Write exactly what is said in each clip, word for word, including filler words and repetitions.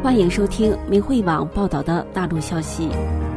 欢迎收听明慧网报道的大陆消息。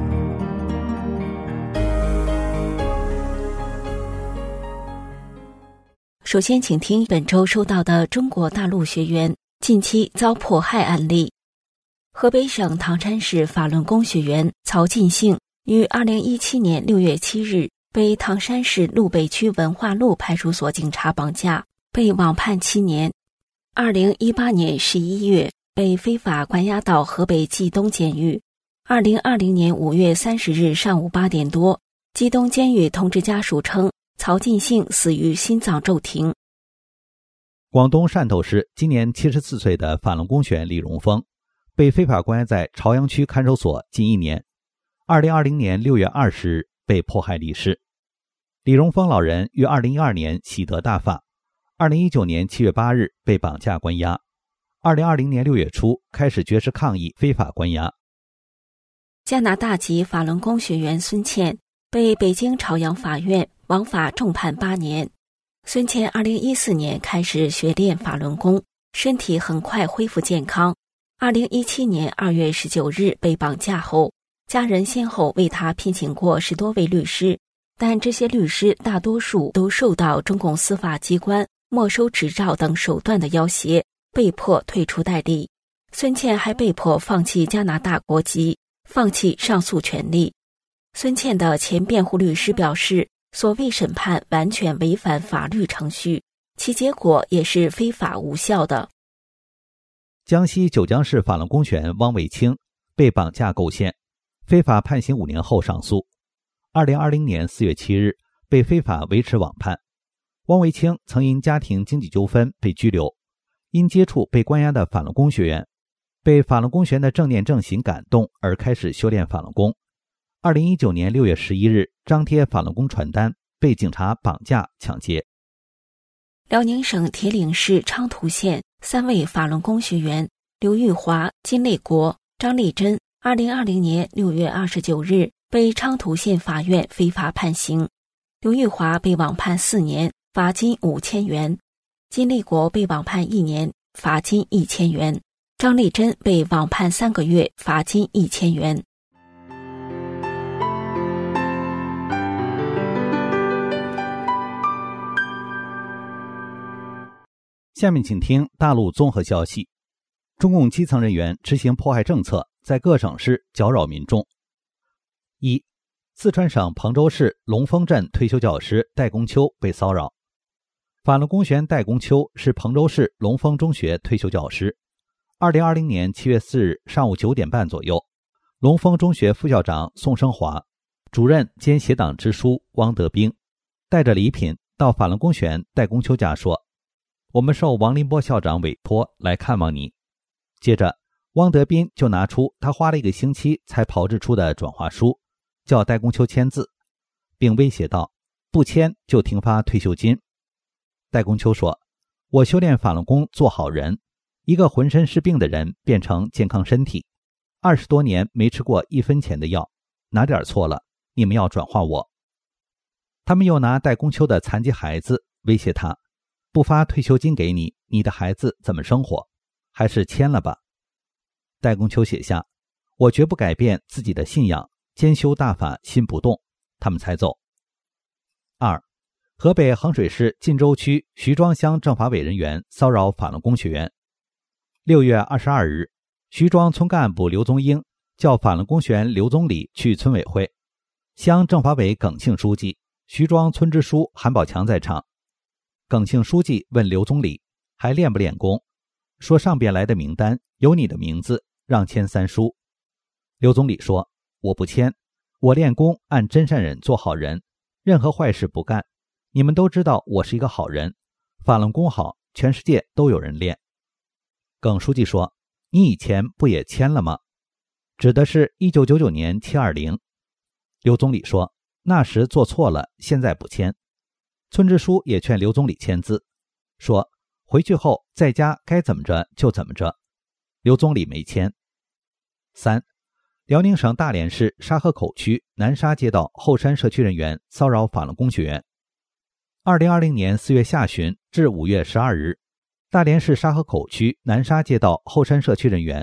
首先请听本周收到的中国大陆学员近期遭迫害案例。河北省唐山市法轮功学员曹进兴于二零一七年六月七日被唐山市路北区文化路派出所警察绑架，被网判七年。二零一八年十一月被非法关押到河北冀东监狱。二零二零年五月三十日上午八点多，冀东监狱通知家属称，曹进兴死于心脏骤停。 广东汕头市今年七十四岁的法轮功学员李荣峰被非法关押在朝阳区看守所近一年。二零二零年六月二十日被迫害离世。李荣峰老人于二零一二年喜得大发，二零一九年七月八日被绑架关押，二零二零年六月初开始绝食抗议非法关押。 加拿大籍法轮功学员孙倩被北京朝阳法院枉法重判八年。孙倩二零一四年开始学练法轮功，身体很快恢复健康。二零一七年二月十九日被绑架后，家人先后为他聘请过十多位律师，但这些律师大多数都受到中共司法机关没收执照等手段的要挟，被迫退出代理。孙倩还被迫放弃加拿大国籍，放弃上诉权利。孙倩的前辩护律师表示，所谓审判完全违反法律程序，其结果也是非法无效的。 江西九江市法轮功学员汪卫清被绑架构陷，非法判刑五年后上诉。二零二零年四月七日被非法维持网判。汪卫清曾因家庭经济纠纷被拘留，因接触被关押的法轮功学员，被法轮功学员的正念正行感动而开始修炼法轮功。二零一九年六月十一日张贴法轮功传单，被警察绑架抢劫。 辽宁省铁岭市昌图县三位法轮功学员刘玉华、金累国、张丽珍二零二零年六月二十九日被昌图县法院非法判刑。刘玉华被网判四年，罚金五千元；金立国被网判一年，罚金一千元；张丽珍被网判三个月，罚金一千元。 下面请听大陆综合消息。中共基层人员执行迫害政策，在各省市搅扰民众。一、四川省彭州市龙峰镇退休教师戴公秋被骚扰。法轮功学员戴公秋是彭州市龙峰中学退休教师。二零二零年七月四日上午九点半左右，龙峰中学副校长宋生华、主任兼协党支书汪德兵带着礼品到法轮功学员戴公秋家说，我们受王林波校长委托来看望你。接着汪德斌就拿出他花了一个星期才炮制出的转化书，叫戴公秋签字，并威胁道，不签就停发退休金。戴公秋说，我修炼法轮功做好人，一个浑身是病的人变成健康身体，二十多年没吃过一分钱的药，哪点错了，你们要转化我。他们又拿戴公秋的残疾孩子威胁他，不发退休金给你，你的孩子怎么生活？还是签了吧。戴公秋写下，我绝不改变自己的信仰，兼修大法心不动，他们才走。二、河北衡水市晋州区徐庄乡政法委人员骚扰法轮功学员。六月二十二日，徐庄村干部刘宗英叫法轮功学员刘宗礼去村委会，乡政法委耿庆书记、徐庄村支书韩宝强在场。耿庆书记问刘宗礼还练不练功，说上边来的名单有你的名字，让签三书。刘宗礼说，我不签，我练功按真善忍做好人，任何坏事不干，你们都知道我是一个好人，法轮功好，全世界都有人练。耿书记说，你以前不也签了吗？指的是一九九九年七二零。刘宗礼说，那时做错了，现在不签。村支书也劝刘宗礼签字，说回去后在家该怎么着就怎么着。刘宗礼没签。三、辽宁省大连市沙河口区南沙街道后山社区人员骚扰法轮功学员。二零二零年四月下旬至五月十二日，大连市沙河口区南沙街道后山社区人员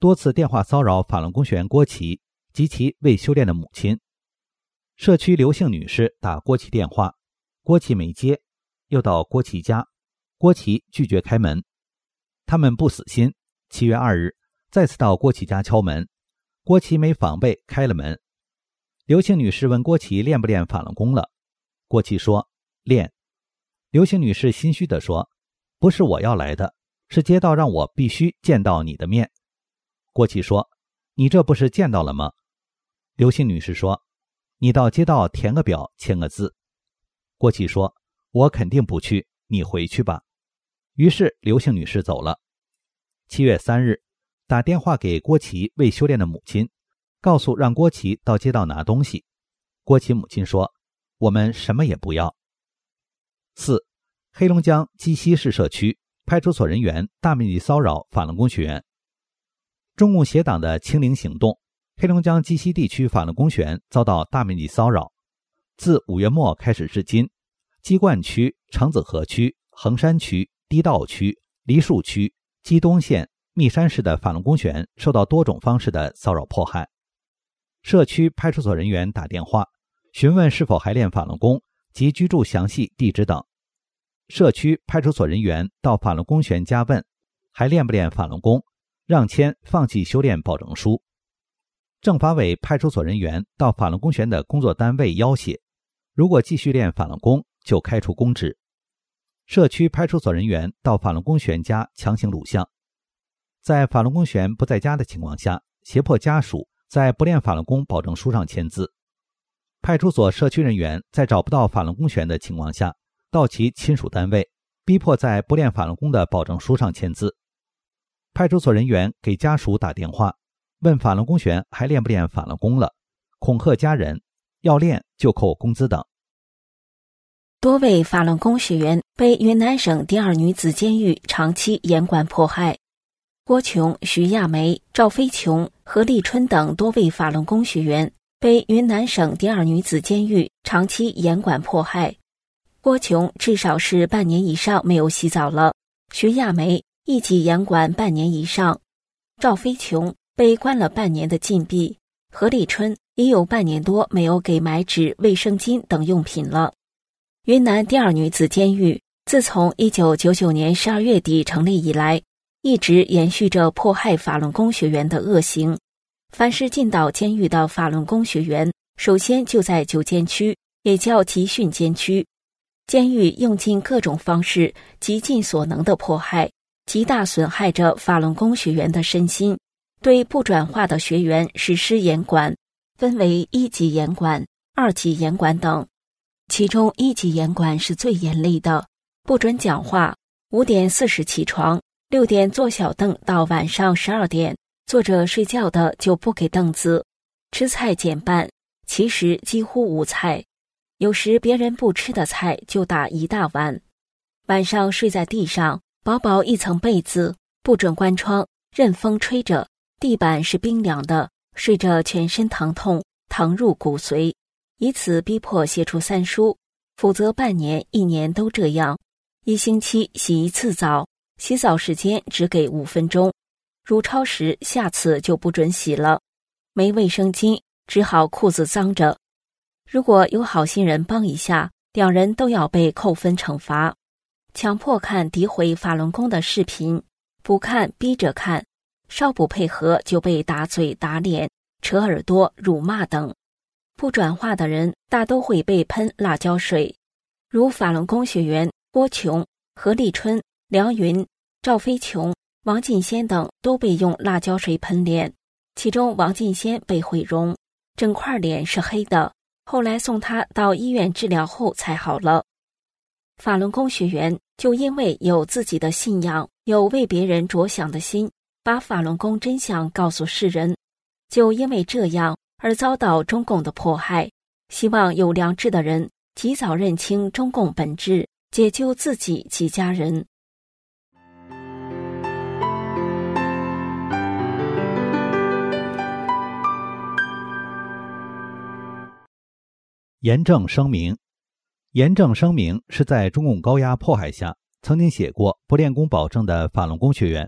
多次电话骚扰法轮功学员郭琦及其未修炼的母亲。社区刘姓女士打郭琦电话，郭琦没接，又到郭琦家，郭琦拒绝开门。他们不死心，七月二日再次到郭琦家敲门，郭琦没防备开了门。刘姓女士问郭琦练不练法轮功了，郭琦说练。刘姓女士心虚地说，不是我要来的，是街道让我必须见到你的面。郭琦说，你这不是见到了吗？刘姓女士说，你到街道填个表签个字。郭琦说，我肯定不去，你回去吧。于是刘姓女士走了。七月三日打电话给郭琦未修炼的母亲，告诉让郭琦到街道拿东西。郭琦母亲说，我们什么也不要。四、黑龙江鸡西市社区派出所人员大面积骚扰法轮功学员。中共协党的清零行动，黑龙江鸡西地区法轮功学员遭到大面积骚扰。自五月末开始至今，鸡冠区、长子河区、衡山区、低道区、梨树区、鸡东县、密山市的法轮功学员受到多种方式的骚扰迫害。社区派出所人员打电话询问是否还练法轮功及居住详细地址等。社区派出所人员到法轮功学员家问还练不练法轮功，让签放弃修炼保证书。政法委派出所人员到法轮功学员的工作单位要挟，如果继续练法轮功就开除公职。社区派出所人员到法轮功学员家强行录像，在法轮功学员不在家的情况下，胁迫家属在不练法轮功保证书上签字。派出所社区人员在找不到法轮功学员的情况下，到其亲属单位，逼迫在不练法轮功的保证书上签字。派出所人员给家属打电话，问法轮功学员还练不练法轮功了，恐吓家人，要练就扣工资等。 多位法轮功学员被云南省第二女子监狱长期严管迫害。郭琼、徐亚梅、赵飞琼、何立春等多位法轮功学员被云南省第二女子监狱长期严管迫害。郭琼至少是半年以上没有洗澡了，徐亚梅一起严管半年以上，赵飞琼被关了半年的禁闭，何立春也有半年多没有给买纸、卫生巾等用品了。云南第二女子监狱自从一九九九年十二月底成立以来，一直延续着迫害法轮功学员的恶行。凡是进到监狱的法轮功学员，首先就在九监区，也叫集训监区。监狱用尽各种方式，极尽所能的迫害，极大损害着法轮功学员的身心，对不转化的学员实施严管，分为一级严管、二级严管等。其中一级严管是最严厉的，不准讲话，五点四十起床，六点坐小凳到晚上十二点，坐着睡觉的就不给凳子，吃菜减半，其实几乎无菜，有时别人不吃的菜就打一大碗。晚上睡在地上，薄薄一层被子，不准关窗，任风吹着，地板是冰凉的，睡着全身疼痛，疼入骨髓，以此逼迫写出三书，否则半年一年都这样。一星期洗一次澡，洗澡时间只给五分钟，如超时下次就不准洗了。没卫生巾，只好裤子脏着。如果有好心人帮一下，两人都要被扣分惩罚。强迫看诋毁法轮功的视频，不看逼着看，稍不配合就被打嘴打脸、扯耳朵、辱骂等。不转化的人大都会被喷辣椒水，如法轮功学员郭琼、何立春、梁云、赵飞琼、王进先等都被用辣椒水喷脸，其中王进先被毁容，整块脸是黑的，后来送他到医院治疗后才好了。法轮功学员就因为有自己的信仰，有为别人着想的心，把法轮功真相告诉世人，就因为这样而遭到中共的迫害。希望有良知的人及早认清中共本质，解救自己及家人。 严正声明。严正声明是在中共高压迫害下曾经写过不练功保证的法轮功学员，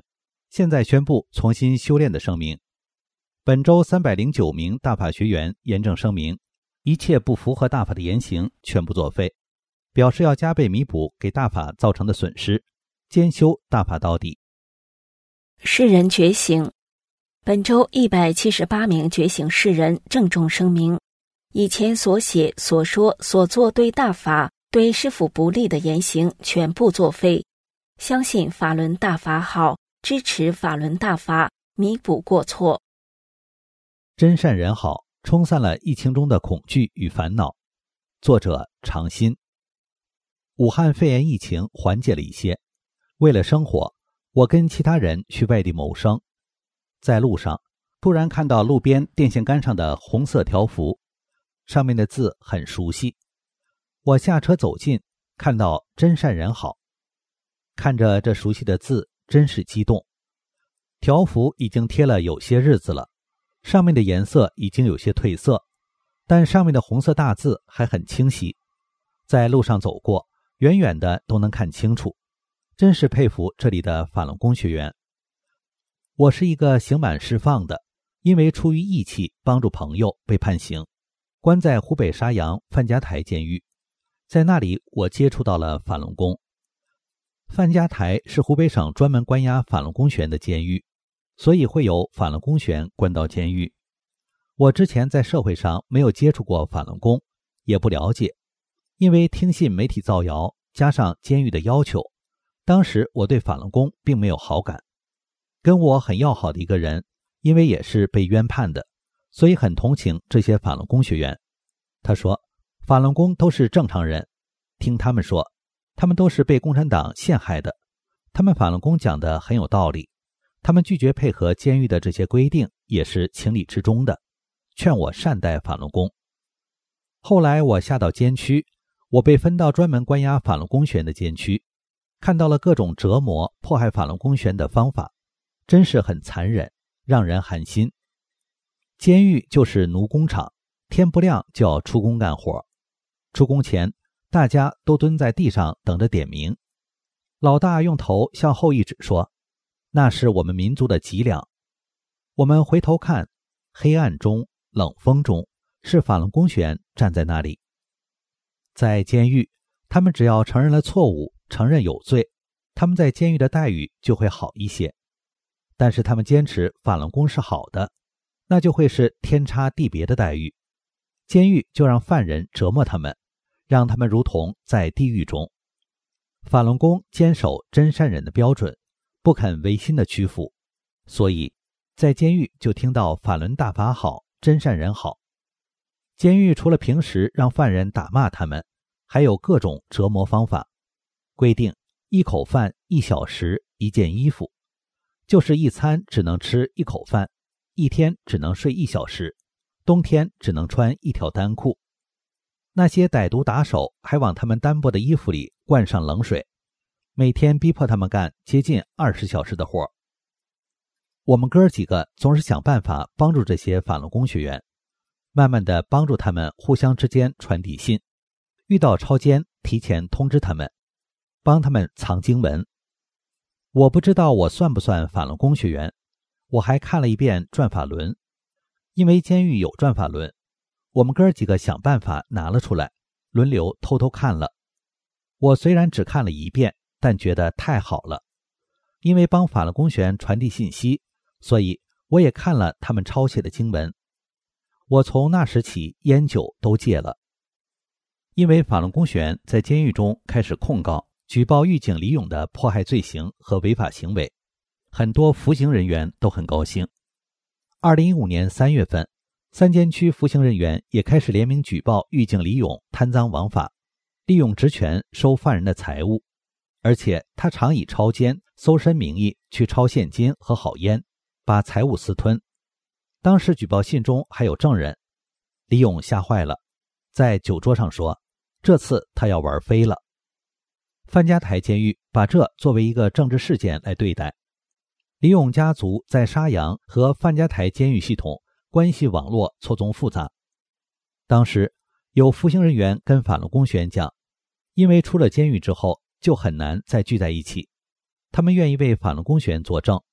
现在宣布重新修炼的声明。本周三百零九名大法学员严正声明，一切不符合大法的言行全部作废，表示要加倍弥补给大法造成的损失，坚修大法到底。 世人觉醒。本周一百七十八名觉醒世人郑重声明，以前所写、所说、所做对大法、对师父不利的言行全部作废，相信法轮大法好，支持法轮大法，弥补过错。 真善人好，冲散了疫情中的恐惧与烦恼。作者常新。武汉肺炎疫情缓解了一些，为了生活，我跟其他人去外地谋生。在路上，突然看到路边电线杆上的红色条幅，上面的字很熟悉。我下车走近，看到真善人好，看着这熟悉的字，真是激动。条幅已经贴了有些日子了，上面的颜色已经有些褪色，但上面的红色大字还很清晰，在路上走过，远远的都能看清楚，真是佩服这里的法轮功学员。我是一个刑满释放的，因为出于义气帮助朋友被判刑，关在湖北沙洋范家台监狱。在那里我接触到了法轮功。范家台是湖北省专门关押法轮功学员的监狱，所以会有法轮功学员关到监狱。我之前在社会上没有接触过法轮功，也不了解，因为听信媒体造谣，加上监狱的要求，当时我对法轮功并没有好感。跟我很要好的一个人，因为也是被冤判的，所以很同情这些法轮功学员。他说，法轮功都是正常人，听他们说，他们都是被共产党陷害的，他们法轮功讲的很有道理，他们拒绝配合监狱的这些规定也是情理之中的，劝我善待法轮功。后来我下到监区，我被分到专门关押法轮功学员的监区，看到了各种折磨迫害法轮功学员的方法，真是很残忍，让人寒心。监狱就是奴工厂，天不亮就要出工干活，出工前大家都蹲在地上等着点名，老大用头向后一指说，那是我们民族的脊梁。我们回头看，黑暗中冷风中是法轮功学员站在那里。在监狱，他们只要承认了错误，承认有罪，他们在监狱的待遇就会好一些。但是他们坚持法轮功是好的，那就会是天差地别的待遇。监狱就让犯人折磨他们，让他们如同在地狱中。法轮功坚守真善忍的标准，不肯违心的屈服，所以在监狱就听到法轮大法好，真善忍好。监狱除了平时让犯人打骂他们，还有各种折磨方法，规定一口饭、一小时、一件衣服，就是一餐只能吃一口饭，一天只能睡一小时，冬天只能穿一条单裤。那些歹毒打手还往他们单薄的衣服里灌上冷水，每天逼迫他们干接近二十小时的活。我们哥几个总是想办法帮助这些法轮功学员，慢慢的帮助他们互相之间传递信，遇到抄监提前通知他们，帮他们藏经文。我不知道我算不算法轮功学员，我还看了一遍转法轮，因为监狱有转法轮，我们哥几个想办法拿了出来，轮流偷偷看了。我虽然只看了一遍，但觉得太好了，因为帮法轮功学员传递信息，所以我也看了他们抄写的经文。我从那时起烟酒都戒了。因为法轮功学员在监狱中开始控告举报狱警李勇的迫害罪行和违法行为，很多服刑人员都很高兴。二零一五年三月份，三监区服刑人员也开始联名举报狱警李勇贪赃枉法，利用职权收犯人的财物，而且他常以抄监、搜身名义去抄现金和好烟，把财物私吞。当时举报信中还有证人，李勇吓坏了，在酒桌上说，这次他要玩飞了。范家台监狱把这作为一个政治事件来对待。李勇家族在沙洋和范家台监狱系统关系网络错综复杂。当时有服刑人员跟法轮功学员讲，因为出了监狱之后就很难再聚在一起，他们愿意为法轮功学员作证，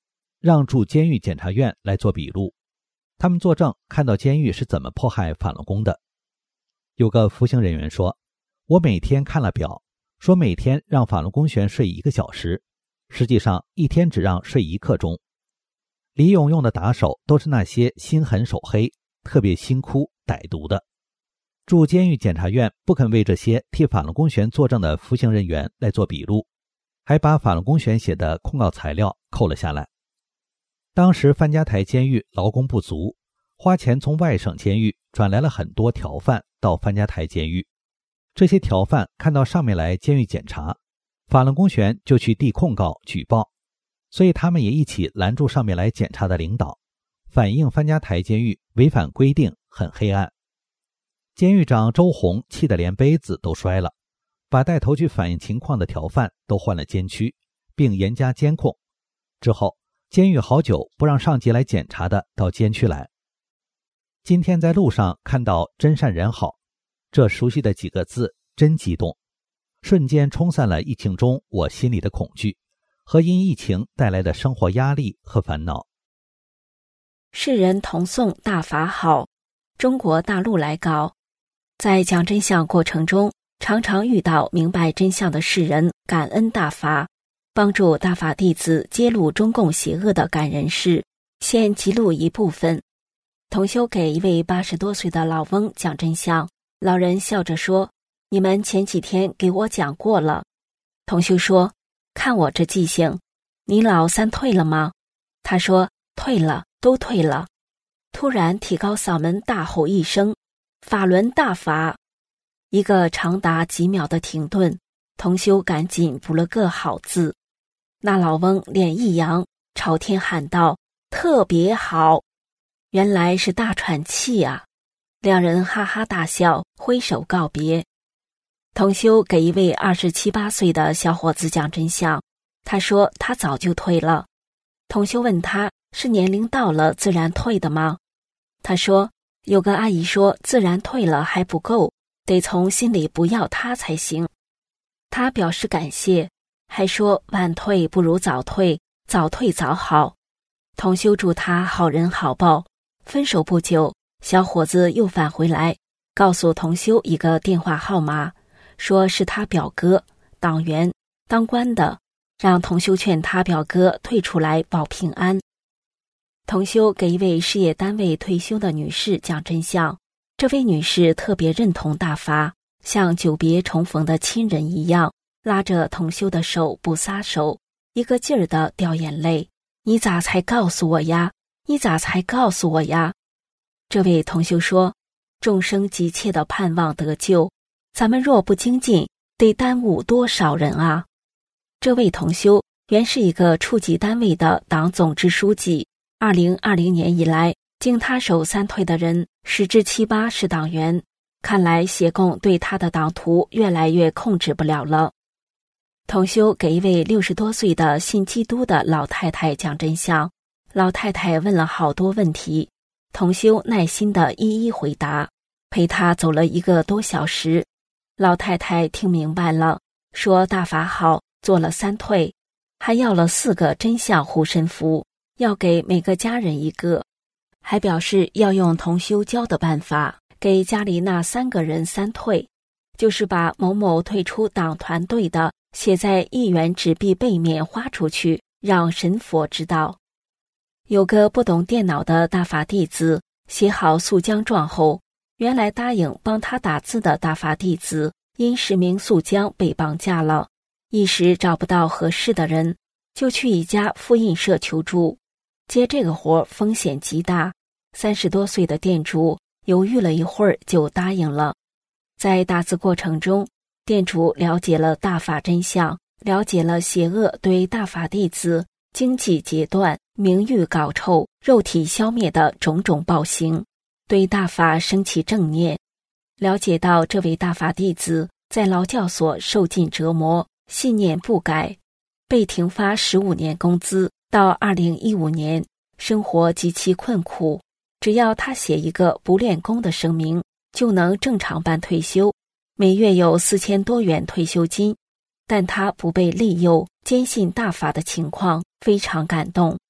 让驻监狱检察院来做笔录，他们作证看到监狱是怎么迫害法轮功的。有个服刑人员说，我每天看了表，说每天让法轮功学员睡一个小时，实际上一天只让睡一刻钟。李勇用的打手都是那些心狠手黑、特别辛苦歹毒的。驻监狱检察院不肯为这些替法轮功学员作证的服刑人员来做笔录，还把法轮功学员写的控告材料扣了下来。当时范家台监狱劳工不足，花钱从外省监狱转来了很多条犯到范家台监狱。这些条犯看到上面来监狱检查，法轮功学员就去递控告举报，所以他们也一起拦住上面来检查的领导，反映范家台监狱违反规定，很黑暗。监狱长周红气得连杯子都摔了，把带头去反映情况的条犯都换了监区，并严加监控。之后监狱好久不让上级来检查的到监区来。今天在路上看到真善人好，这熟悉的几个字真激动，瞬间冲散了疫情中我心里的恐惧和因疫情带来的生活压力和烦恼。 世人同颂大法好，中国大陆来稿。在讲真相过程中，常常遇到明白真相的世人感恩大法，帮助大法弟子揭露中共邪恶的感人事，现记录一部分。同修给一位八十多岁的老翁讲真相，老人笑着说，你们前几天给我讲过了。同修说，看我这记性，你老三退了吗？他说，退了，都退了。突然提高嗓门大吼一声，法轮大法！一个长达几秒的停顿，同修赶紧补了个好字。那老翁脸一扬，朝天喊道，特别好！原来是大喘气啊！两人哈哈大笑，挥手告别。同修给一位二十七八岁的小伙子讲真相，他说他早就退了。同修问他，是年龄到了自然退的吗？他说，有个阿姨说自然退了还不够，得从心里不要他才行。他表示感谢，还说晚退不如早退，早退早好。同修祝他好人好报。分手不久，小伙子又返回来，告诉同修一个电话号码，说是他表哥，党员，当官的，让同修劝他表哥退出来保平安。同修给一位事业单位退休的女士讲真相，这位女士特别认同大法，像久别重逢的亲人一样，拉着同修的手不撒手，一个劲儿地掉眼泪。你咋才告诉我呀？你咋才告诉我呀？这位同修说，众生急切地盼望得救，咱们若不精进，得耽误多少人啊？这位同修原是一个处级单位的党总支书记，二零二零年以来，经他手三退的人十之七八是党员，看来邪共对他的党徒越来越控制不了了。同修给一位六十多岁的信基督的老太太讲真相，老太太问了好多问题，同修耐心地一一回答，陪她走了一个多小时。老太太听明白了，说大法好，做了三退，还要了四个真相护身符，要给每个家人一个，还表示要用同修教的办法给家里那三个人三退，就是把某某退出党团队的写在一元纸币背面花出去，让神佛知道。有个不懂电脑的大法弟子写好诉将状后，原来答应帮他打字的大法弟子因实名诉将被绑架了，一时找不到合适的人，就去一家复印社求助。接这个活风险极大，三十多岁的店主犹豫了一会儿就答应了。在打字过程中，店主了解了大法真相，了解了邪恶对大法弟子经济截断、名誉搞臭、肉体消灭的种种暴行，对大法升起正念，了解到这位大法弟子在劳教所受尽折磨，信念不改，被停发十五年工资，到二零一五年生活极其困苦，只要他写一个不练功的声明，就能正常办退休，每月有四千多元退休金，但他不被利诱，坚信大法的情况非常感动。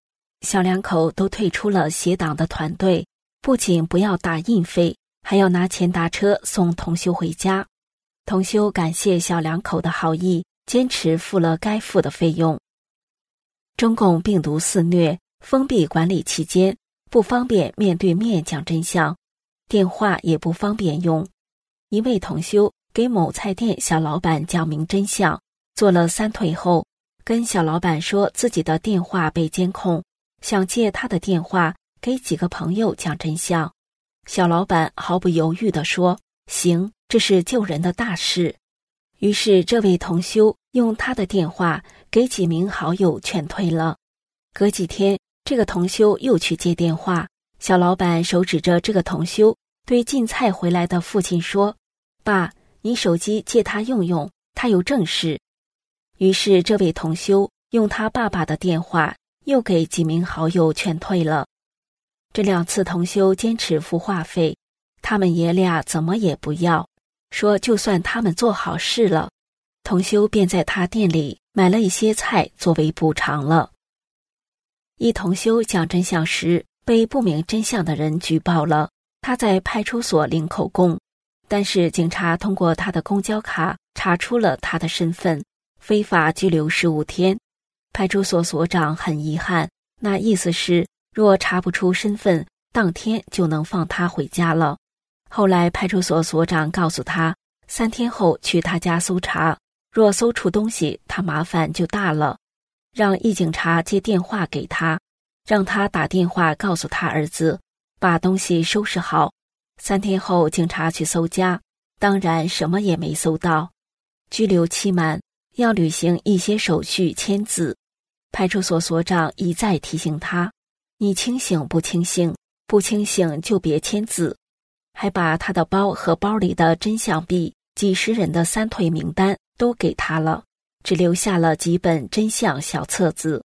小两口都退出了协党的团队，不仅不要打印费，还要拿钱打车送同修回家。同修感谢小两口的好意，坚持付了该付的费用。中共病毒肆虐，封闭管理期间，不方便面对面讲真相，电话也不方便用。一位同修给某菜店小老板讲明真相，做了三退后，跟小老板说自己的电话被监控，想借他的电话给几个朋友讲真相。小老板毫不犹豫地说：行，这是救人的大事。于是这位同修用他的电话给几名好友劝退了。隔几天，这个同修又去接电话，小老板手指着这个同修，对进菜回来的父亲说：爸，你手机借他用用，他有正事。于是这位同修用他爸爸的电话又给几名好友劝退了。这两次同修坚持付话费，他们爷俩怎么也不要，说就算他们做好事了，同修便在他店里买了一些菜作为补偿了。一同修讲真相时被不明真相的人举报了，他在派出所领口供，但是警察通过他的公交卡查出了他的身份，非法拘留十五天。派出所所长很遗憾，那意思是若查不出身份，当天就能放他回家了。后来派出所所长告诉他，三天后去他家搜查，若搜出东西，他麻烦就大了，让一警察接电话给他，让他打电话告诉他儿子，把东西收拾好。三天后警察去搜家，当然什么也没搜到。拘留期满，要履行一些手续签字。派出所所长一再提醒他，你清醒不清醒？不清醒就别签字。还把他的包和包里的真相币、几十人的三退名单都给他了，只留下了几本真相小册子。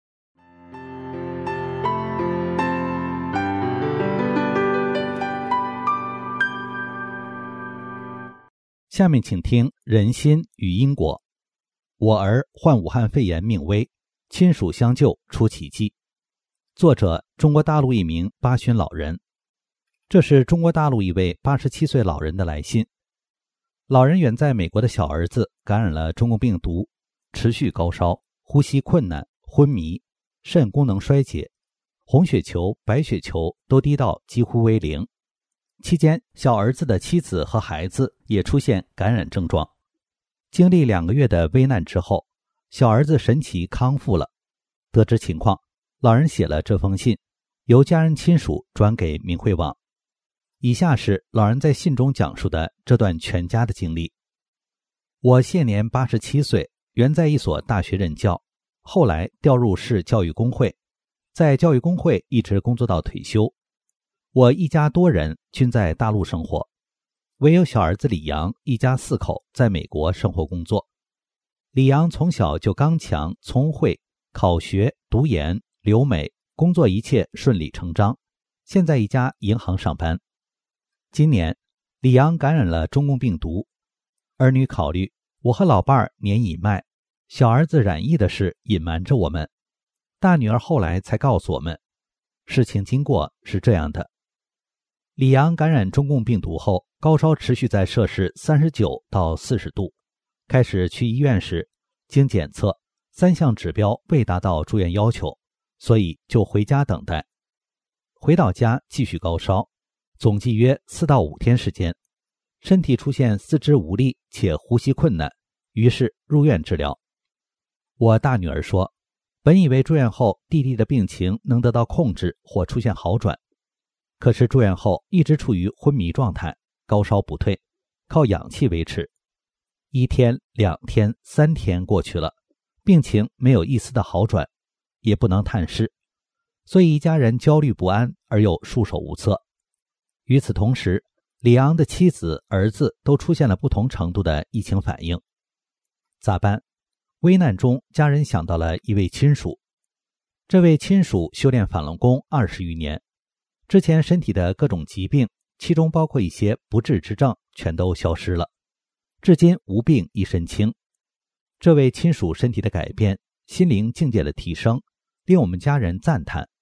下面请听人心与因果。我儿患武汉肺炎命危，亲属相救出奇迹。作者：中国大陆一名八旬老人。这是中国大陆一位八十七岁老人的来信。老人远在美国的小儿子感染了中共病毒，持续高烧，呼吸困难，昏迷，肾功能衰竭，红血球、白血球都低到几乎为零。期间，小儿子的妻子和孩子也出现感染症状。经历两个月的危难之后，小儿子神奇康复了。得知情况，老人写了这封信，由家人亲属转给明慧网。以下是老人在信中讲述的这段全家的经历。我现年八十七岁，原在一所大学任教，后来调入市教育工会，在教育工会一直工作到退休。我一家多人均在大陆生活，唯有小儿子李阳一家四口在美国生活工作。李阳从小就刚强聪慧，考学读研留美，工作一切顺理成章，现在一家银行上班。今年李阳感染了中共病毒，儿女考虑我和老伴儿年已迈，小儿子染疫的事隐瞒着我们，大女儿后来才告诉我们，事情经过是这样的。李阳感染中共病毒后，高烧持续在摄氏三十九到四十度，开始去医院时，经检测三项指标未达到住院要求，所以就回家等待。回到家继续高烧，总计约四到五天时间，身体出现四肢无力且呼吸困难，于是入院治疗。我大女儿说，本以为住院后弟弟的病情能得到控制或出现好转，可是住院后一直处于昏迷状态，高烧不退，靠氧气维持。一天、两天、三天过去了，病情没有一丝的好转，也不能探视，所以一家人焦虑不安而又束手无策。与此同时，李昂的妻子、儿子都出现了不同程度的疫情反应。咋办？危难中，家人想到了一位亲属。这位亲属修炼法轮功二十余年，之前身体的各种疾病，其中包括一些不治之症，全都消失了，至今无病一身轻。这位亲属身体的改变，心灵境界的提升，令我们家人赞叹。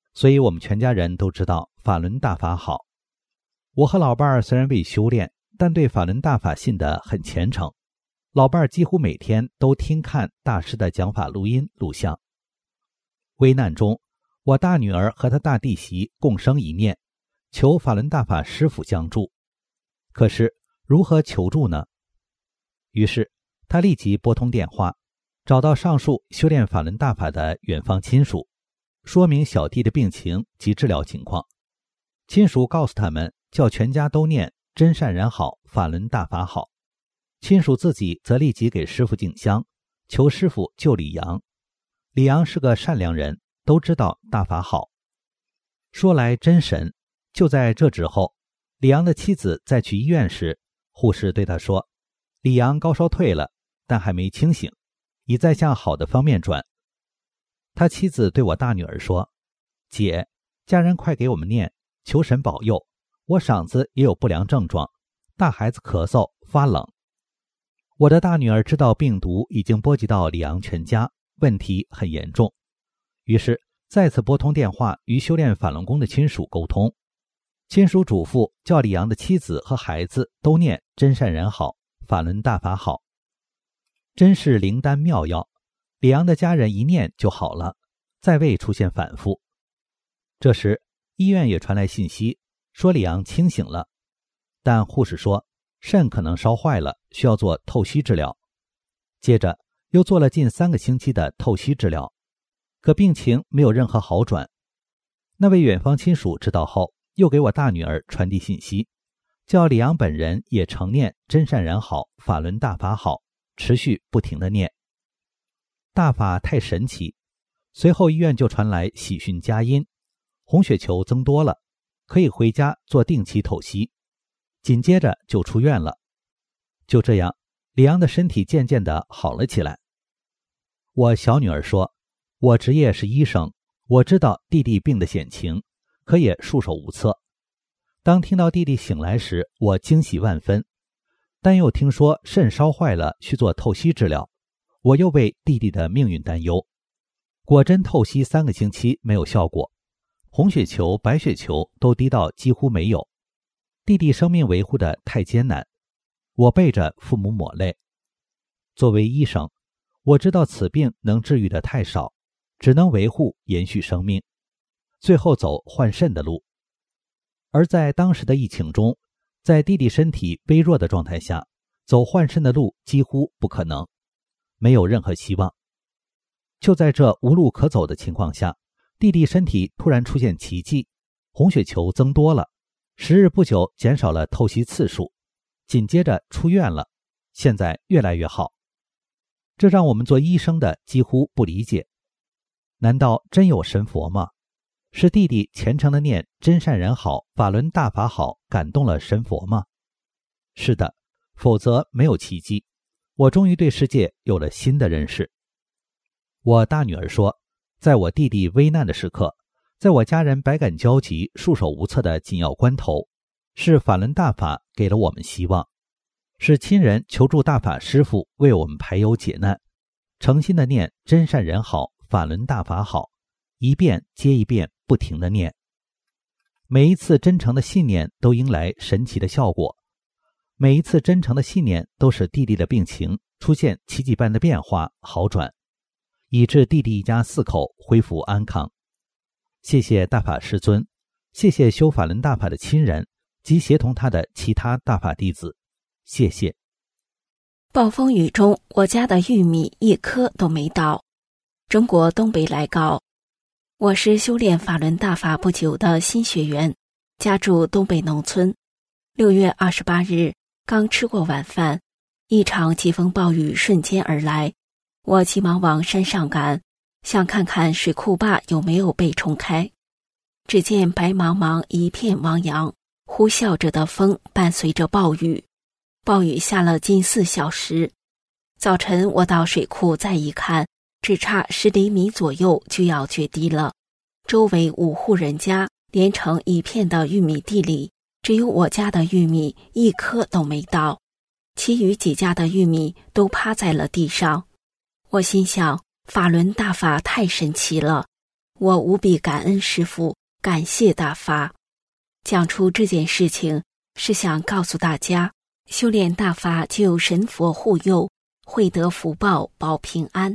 所以我们全家人都知道法轮大法好。我和老伴儿虽然未修炼，但对法轮大法信得很虔诚。老伴儿几乎每天都听看大师的讲法录音录像。危难中，我大女儿和她大弟媳共生一念，求法轮大法师父相助。可是如何求助呢？于是她立即拨通电话，找到上述修炼法轮大法的远方亲属，说明小弟的病情及治疗情况。亲属告诉他们，叫全家都念真善人好，法轮大法好。亲属自己则立即给师父敬香，求师父救李阳。李阳是个善良人，都知道大法好。说来真神，就在这之后，李阳的妻子在去医院时，护士对他说，李阳高烧退了，但还没清醒，已在向好的方面转。他妻子对我大女儿说，姐，家人快给我们念，求神保佑，我嗓子也有不良症状，大孩子咳嗽发冷。我的大女儿知道病毒已经波及到李阳全家，问题很严重，于是再次拨通电话与修炼法轮功的亲属沟通。亲属嘱咐叫李阳的妻子和孩子都念真善人好，法轮大法好。真是灵丹妙药，李阳的家人一念就好了，再未出现反复。这时医院也传来信息，说李阳清醒了，但护士说肾可能烧坏了，需要做透析治疗。接着又做了近三个星期的透析治疗，可病情没有任何好转。那位远方亲属知道后，又给我大女儿传递信息，叫李阳本人也常念真善人好，法轮大法好，持续不停地念。大法太神奇，随后医院就传来喜讯佳音，红血球增多了，可以回家做定期透析。紧接着就出院了。就这样，李阳的身体渐渐地好了起来。我小女儿说，我职业是医生，我知道弟弟病的险情，可也束手无策。当听到弟弟醒来时，我惊喜万分，但又听说肾烧坏了需做透析治疗，我又为弟弟的命运担忧。果真透析三个星期没有效果，红血球、白血球都低到几乎没有，弟弟生命维护得太艰难，我背着父母抹泪。作为医生，我知道此病能治愈的太少，只能维护延续生命，最后走换肾的路。而在当时的疫情中，在弟弟身体微弱的状态下，走换肾的路几乎不可能，没有任何希望。就在这无路可走的情况下，弟弟身体突然出现奇迹，红血球增多了，时日不久减少了透析次数，紧接着出院了，现在越来越好。这让我们做医生的几乎不理解，难道真有神佛吗？是弟弟虔诚的念真善人好，法轮大法好感动了神佛吗？是的，否则没有奇迹。我终于对世界有了新的认识。我大女儿说，在我弟弟危难的时刻，在我家人百感交集、束手无策的紧要关头，是法轮大法给了我们希望，是亲人求助大法师父为我们排忧解难，诚心的念真善人好，法轮大法好，一遍接一遍不停的念。每一次真诚的信念都迎来神奇的效果，每一次真诚的信念都使弟弟的病情出现奇迹般的变化好转，以致弟弟一家四口恢复安康。谢谢大法师尊，谢谢修法轮大法的亲人及协同他的其他大法弟子，谢谢。 暴风雨中，我家的玉米一颗都没倒。中国东北来告，我是修炼法轮大法不久的新学员，家住东北农村。六月二十八日，刚吃过晚饭，一场疾风暴雨瞬间而来，我急忙往山上赶，想看看水库坝有没有被冲开。只见白茫茫一片汪洋，呼啸着的风伴随着暴雨，暴雨下了近四小时。早晨我到水库再一看，只差十厘米左右就要决堤了。周围五户人家连成一片的玉米地里，只有我家的玉米一颗都没倒，其余几家的玉米都趴在了地上。我心想，法轮大法太神奇了， 我无比感恩师父，感谢大发。讲出这件事情是想告诉大家，修炼大法就有神佛护佑，会得福报，保平安。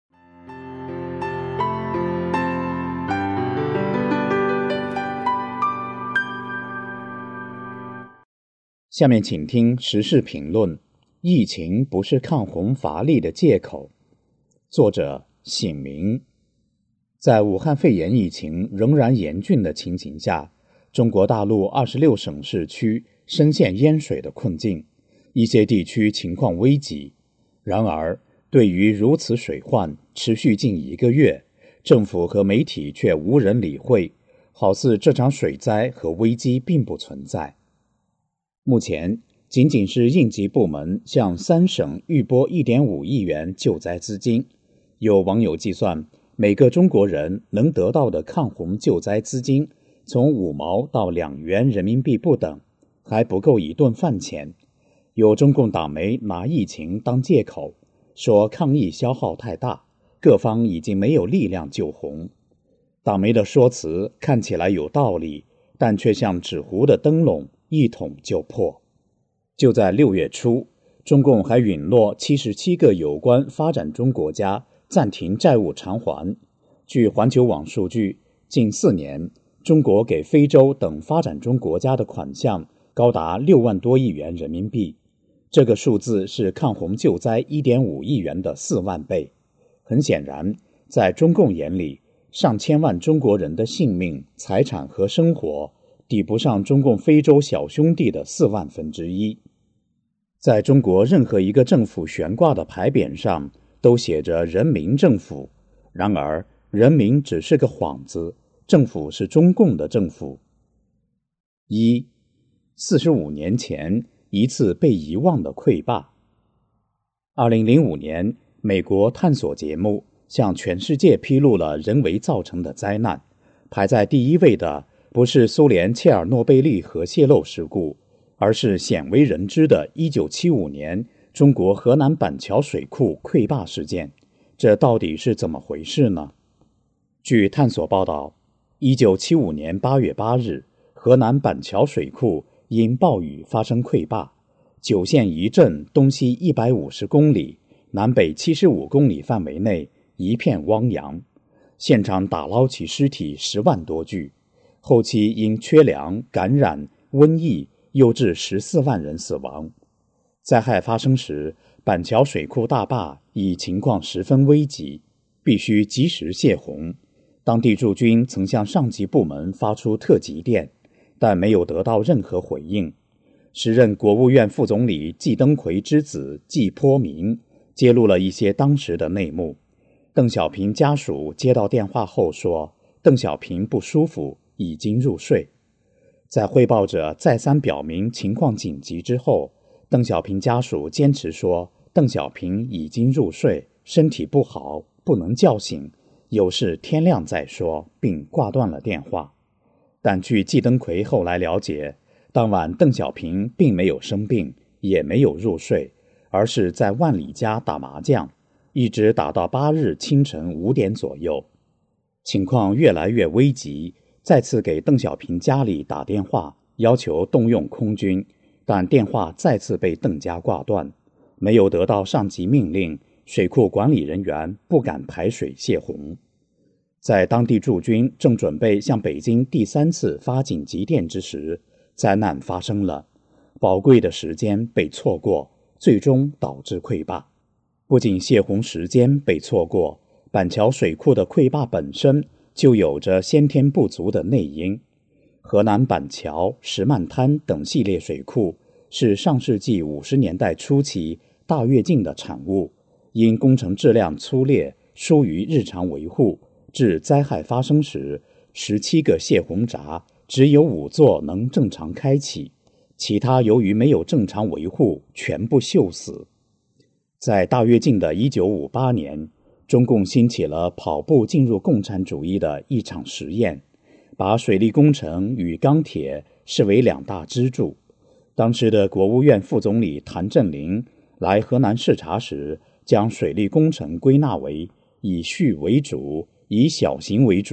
下面请听时事评论：疫情不是抗洪乏力的借口。作者醒明。在武汉肺炎疫情仍然严峻的情形下，中国大陆二十六省市区深陷淹水的困境，一些地区情况危急。然而，对于如此水患持续近一个月，政府和媒体却无人理会，好似这场水灾和危机并不存在。目前，仅仅是应急部门向三省预拨 一点五亿元救灾资金。有网友计算，每个中国人能得到的抗洪救灾资金从五毛到两元人民币不等，还不够一顿饭钱。有中共党媒拿疫情当借口，说抗疫消耗太大，各方已经没有力量救洪。党媒的说辞看起来有道理，但却像纸糊的灯笼，一捅就破。就在六月初，中共还允诺七十七个有关发展中国家暂停债务偿还。据环球网数据，近四年，中国给非洲等发展中国家的款项高达六万多亿元人民币，这个数字是抗洪救灾 一点五亿元的四万倍。很显然，在中共眼里，上千万中国人的性命、财产和生活抵不上中共非洲小兄弟的四万分之一。在中国任何一个政府悬挂的牌匾上都写着人民政府，然而人民只是个幌子，政府是中共的政府。一、四十五年前一次被遗忘的溃坝。二零零五年，美国探索节目向全世界披露了人为造成的灾难，排在第一位的不是苏联切尔诺贝利核泄漏事故，而是鲜为人知的一九七五年中国河南板桥水库溃坝事件。这到底是怎么回事呢？据探索报道，一九七五年八月八日，河南板桥水库因暴雨发生溃坝，九县一镇东西一百五十公里、南北七十五公里范围内一片汪洋，现场打捞其尸体十万多具，后期因缺粮、感染、瘟疫，又致十四万人死亡。灾害发生时，板桥水库大坝已情况十分危急，必须及时泄洪。当地驻军曾向上级部门发出特急电，但没有得到任何回应。时任国务院副总理季登奎之子季坡民揭露了一些当时的内幕。邓小平家属接到电话后说，邓小平不舒服，已经入睡。在汇报者再三表明情况紧急之后，邓小平家属坚持说邓小平已经入睡，身体不好，不能叫醒，有事天亮再说，并挂断了电话。但据季登奎后来了解，当晚邓小平并没有生病，也没有入睡，而是在万里家打麻将，一直打到八日清晨五点左右。情况越来越危急，再次给邓小平家里打电话，要求动用空军，但电话再次被邓家挂断。没有得到上级命令，水库管理人员不敢排水泄洪。在当地驻军正准备向北京第三次发紧急电之时，灾难发生了，宝贵的时间被错过，最终导致溃坝。不仅泄洪时间被错过，板桥水库的溃坝本身就有着先天不足的内因。河南板桥、石漫滩等系列水库是上世纪五十年代初期大跃进的产物，因工程质量粗劣，疏于日常维护，至灾害发生时，十七个泄洪闸只有五座能正常开启，其他由于没有正常维护，全部锈死。在大跃进的一九五八年，中共兴起了跑步进入共产主义的一场实验，把水利工程与钢铁视为两大支柱。当时的国务院副总理谭震林来河南视察时，将水利工程归纳为以序为主、以小型为主、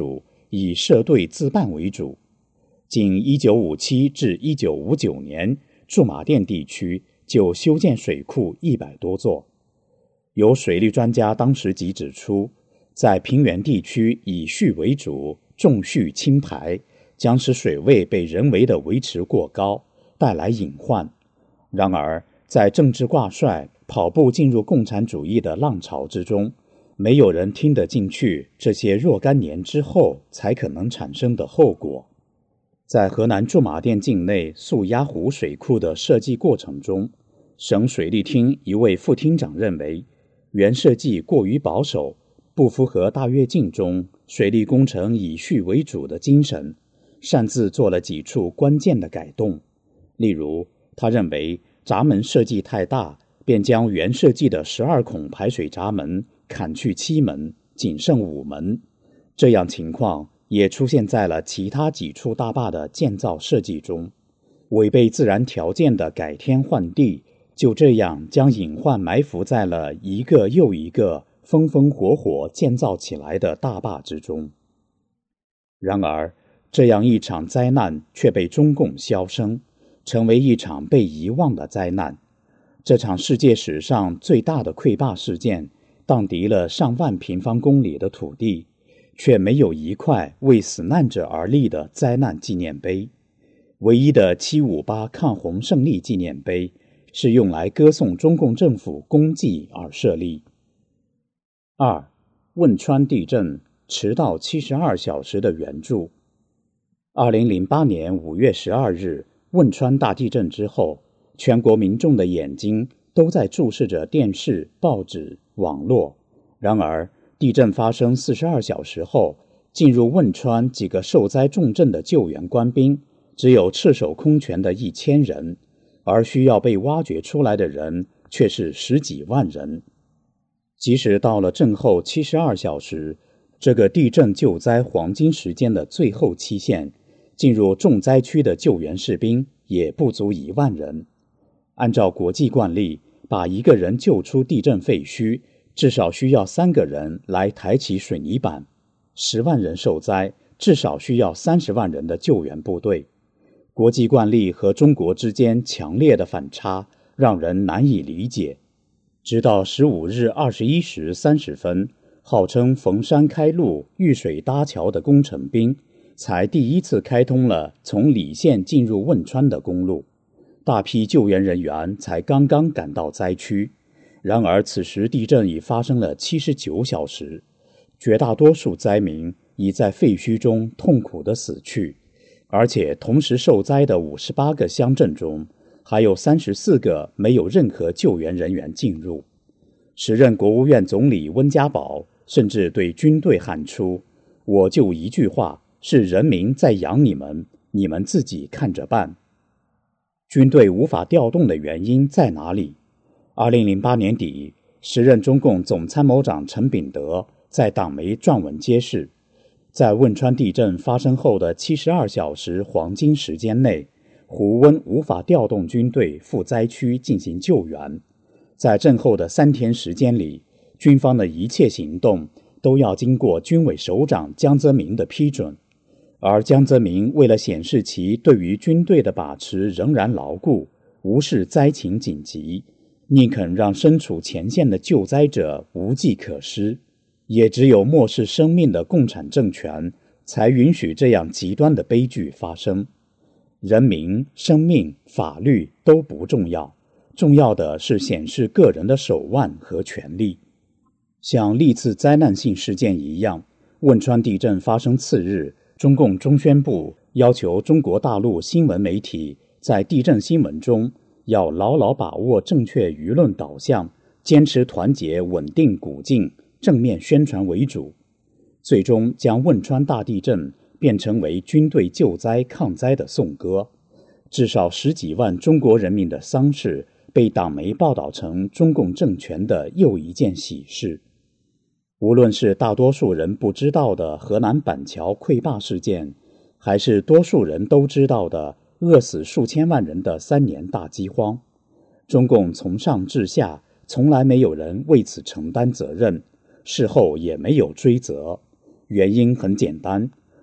以社队自办为主。仅一九五七至一九五九年，驻马店地区就修建水库一百多座。有水利专家当时即指出，在平原地区以蓄为主，重蓄轻排，将使水位被人为的维持过高，带来隐患。然而，在政治挂帅、跑步进入共产主义的浪潮之中，没有人听得进去这些若干年之后才可能产生的后果。在河南驻马店境内素鸭湖水库的设计过程中，省水利厅一位副厅长认为，原设计过于保守，不符合大跃进中水利工程以蓄为主的精神，擅自做了几处关键的改动。例如，他认为闸门设计太大，便将原设计的十二孔排水闸门砍去七门，仅剩五门。这样情况也出现在了其他几处大坝的建造设计中，违背自然条件的改天换地，就这样将隐患埋伏在了一个又一个风风火火建造起来的大坝之中。然而，这样一场灾难却被中共销声，成为一场被遗忘的灾难。这场世界史上最大的溃坝事件，荡涤了上万平方公里的土地，却没有一块为死难者而立的灾难纪念碑。唯一的七五八抗洪胜利纪念碑是用来歌颂中共政府功绩而设立。二、汶川地震迟到七十二小时的援助。二零零八年五月十二日，汶川大地震之后，全国民众的眼睛都在注视着电视、报纸、网络。然而，地震发生四十二小时后，进入汶川几个受灾重镇的救援官兵只有赤手空拳的一千人，而需要被挖掘出来的人却是十几万人。即使到了震后七十二小时，这个地震救灾黄金时间的最后期限，进入重灾区的救援士兵也不足一万人。按照国际惯例，把一个人救出地震废墟，至少需要三个人来抬起水泥板。十万人受灾，至少需要三十万人的救援部队。国际惯例和中国之间强烈的反差，让人难以理解。直到十五日二十一时三十分，号称逢山开路、遇水搭桥的工程兵，才第一次开通了从理县进入汶川的公路。大批救援人员才刚刚赶到灾区。然而此时地震已发生了七十九小时，绝大多数灾民已在废墟中痛苦地死去，而且同时受灾的五十八个乡镇中，还有三十四个没有任何救援人员进入。时任国务院总理温家宝甚至对军队喊出：“我就一句话，是人民在养你们，你们自己看着办。”军队无法调动的原因在哪里？二零零八年底，时任中共总参谋长陈炳德在党媒撰文揭示，在汶川地震发生后的七十二小时黄金时间内，胡温无法调动军队赴灾区进行救援。在震后的三天时间里，军方的一切行动都要经过军委首长江泽民的批准。而江泽民为了显示其对于军队的把持仍然牢固，无视灾情紧急，宁肯让身处前线的救灾者无计可施。也只有漠视生命的共产政权，才允许这样极端的悲剧发生。人民、生命、法律都不重要，重要的是显示个人的手腕和权力。像历次灾难性事件一样，汶川地震发生次日，中共中宣部要求中国大陆新闻媒体在地震新闻中要牢牢把握正确舆论导向，坚持团结稳定鼓劲，正面宣传为主，最终将汶川大地震变成为军队救灾抗灾的颂歌。至少十几万中国人民的丧事被党媒报道成中共政权的又一件喜事。无论是大多数人不知道的河南板桥溃坝事件，还是多数人都知道的饿死数千万人的三年大饥荒，中共从上至下从来没有人为此承担责任，事后也没有追责。原因很简单，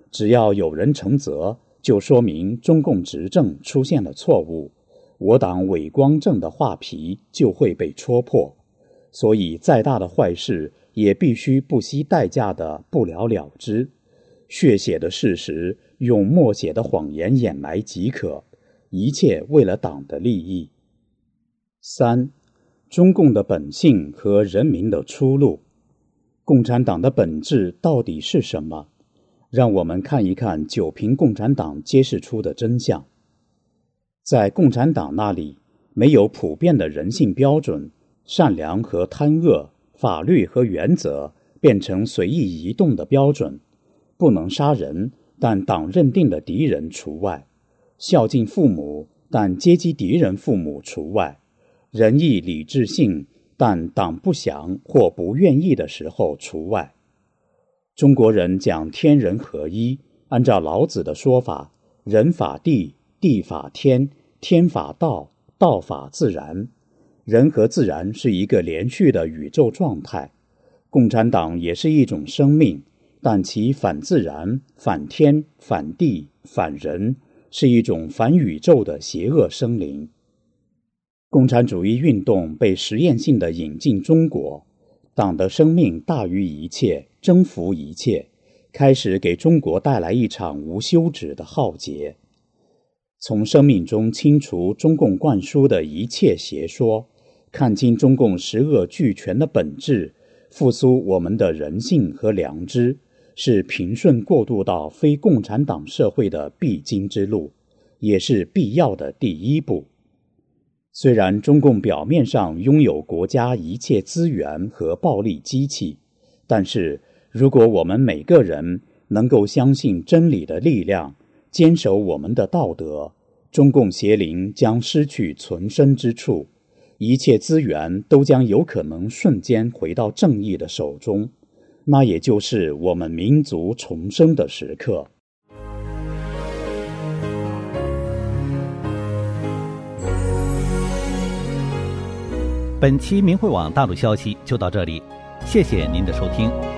只要有人承责，就说明中共执政出现了错误，我党伪光正的画皮就会被戳破。所以再大的坏事也必须不惜代价的不了了之，血血的事实用默写的谎言掩埋即可，一切为了党的利益。三、中共的本性和人民的出路。共产党的本质到底是什么？让我们看一看九评共产党揭示出的真相。在共产党那里，没有普遍的人性标准，善良和贪恶，法律和原则变成随意移动的标准。不能杀人，但党认定的敌人除外；孝敬父母，但阶级敌人父母除外；仁义礼智信，但党不想或不愿意的时候除外。中国人讲天人合一，按照老子的说法，人法地，地法天，天法道，道法自然。人和自然是一个连续的宇宙状态，共产党也是一种生命，但其反自然、反天、反地、反人，是一种反宇宙的邪恶生灵。共产主义运动被实验性地引进中国，党的生命大于一切，征服一切，开始给中国带来一场无休止的浩劫。从生命中清除中共灌输的一切邪说，看清中共十恶俱全的本质，复苏我们的人性和良知，是平顺过渡到非共产党社会的必经之路，也是必要的第一步。虽然中共表面上拥有国家一切资源和暴力机器，但是如果我们每个人能够相信真理的力量，坚守我们的道德，中共邪灵将失去存身之处，一切资源都将有可能瞬间回到正义的手中，那也就是我们民族重生的时刻。 本期明慧网大陆消息就到这里，谢谢您的收听。